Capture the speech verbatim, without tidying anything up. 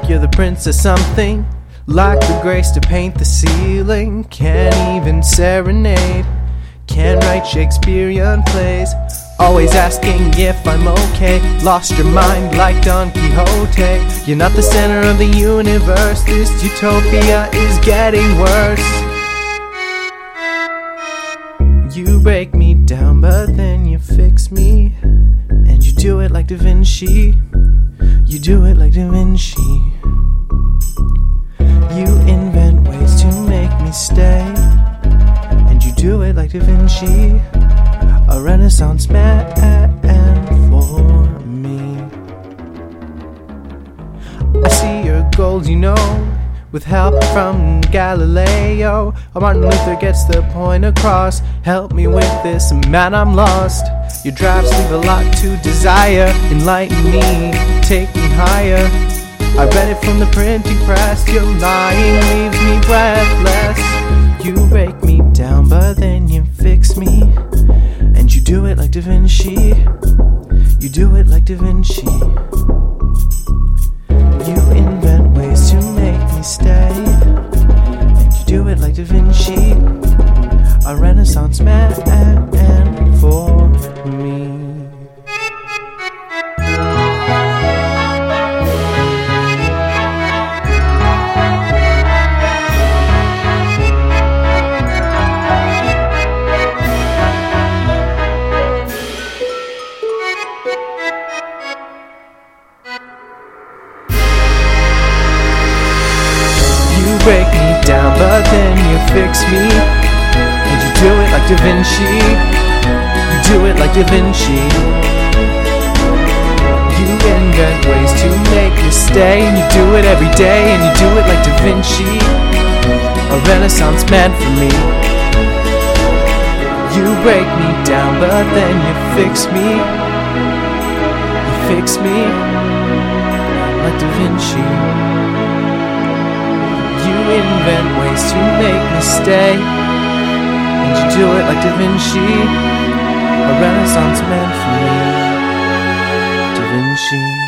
like you're the prince of something. Lack the grace to paint the ceiling. Can't even serenade. Can't write Shakespearean plays. Always asking if I'm okay. Lost your mind like Don Quixote. You're not the center of the universe. This utopia is getting worse. You break me down, but then you fix me. And you do it like Da Vinci. You do it like Da Vinci. You invent ways to make me stay. And you do it like Da Vinci. A Renaissance man for me. I see your goals, you know, with help from Galileo. Or Martin Luther gets the point across. Help me with this, man, I'm lost. Your drafts leave a lot to desire. Enlighten me, take me higher. I read it from the printing press. Your lying leaves me breathless. You break me down, but then you fix me. And you do it like Da Vinci. You do it like Da Vinci. You invent ways to make me stay. And you do it like Da Vinci. A Renaissance man for me. You break me down, but then you fix me. And you do it like Da Vinci. You do it like Da Vinci. You invent ways to make me stay. And you do it every day. And you do it like Da Vinci. A Renaissance man for me. You break me down, but then you fix me. You fix me like Da Vinci. You invent ways to make me stay. And you do it like Da Vinci. A Renaissance man for me. Da Vinci.